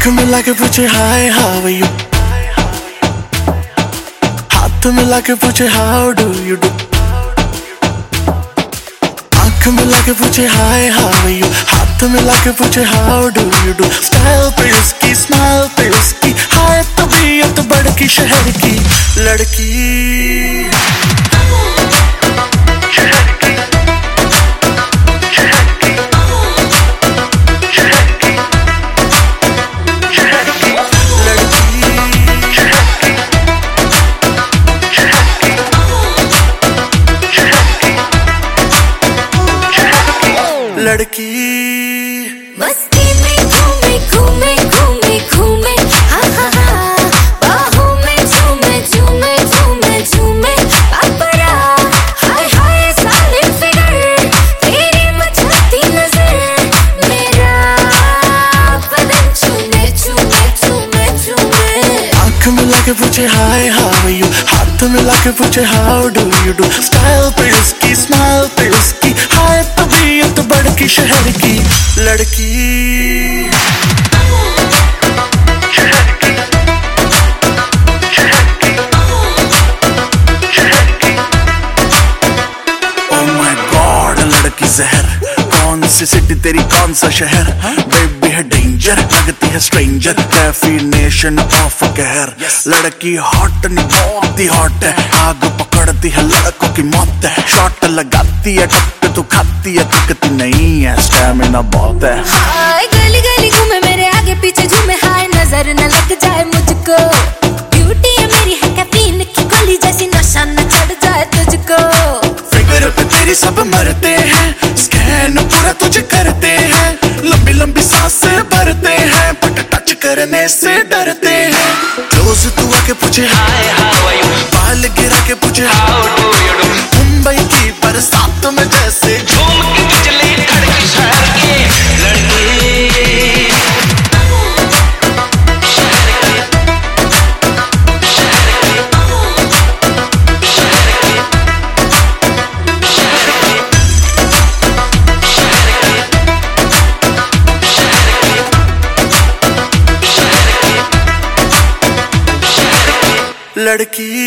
आंख मिला के पूछे हाय हाउ यू, हाथ मिला के पूछे हाउ डू यू डू। आंख मिला के पूछे हाय हाउ यू, हाथ मिला के पूछे how do you do. Style पे उसकी, स्माइल पे उसकी, हाय तबीयत बड़की शहर की लड़की। लड़की मस्ती में घूमे घूमे घूमे घूमे, हाँ हाँ हाँ, बाहों में झूमे झूमे झूमे झूमे, पापरा हाय हाय सालिम फिगर, तेरी मचलती नजर, मेरा बदन चूमे चूमे चूमे चूमे। आंख मिला के पूछे हाय हाउ यू, हाथ मिला के पूछे how do you do. Style पे उसकी, स्माइल पे उसकी, हाय तबीयत बड़की शहर की लड़की। Oh my God, लड़की जहर, कौन सी सिटी तेरी कौन सा शहर, बेबी है डेंजर, लगती है स्ट्रेंजर, डेफिनेशन ऑफ कहर। लड़की हॉट नहीं बहुत ही हॉट है, आग पकड़ती है लड़कों की मौत है। शॉट लगाती है टक्कर तो खाती है, दिखती नहीं है, स्टैमिना बहुत है। हाय गली गली घूमे मेरे आगे पीछे झूमे, हाय नजर न लग जाए मुझको, ब्यूटी है मेरी है कैफीन की गोली जैसी, नशा न चढ़ जाए तुझको। फिगर पे तेरी सब मरते हैं, स्कैन पूरा तुझे करते हैं, लंबी लंबी सांसें भरते हैं, बट टच करने से डरते हैं। क्लोज तू आके पूछे हाय हाउ आर यू, बाल गिरा के पूछे how do you do. Mumbai की बरसात में जैसे झूम के बिजली कड़की शहर की लड़की। लड़की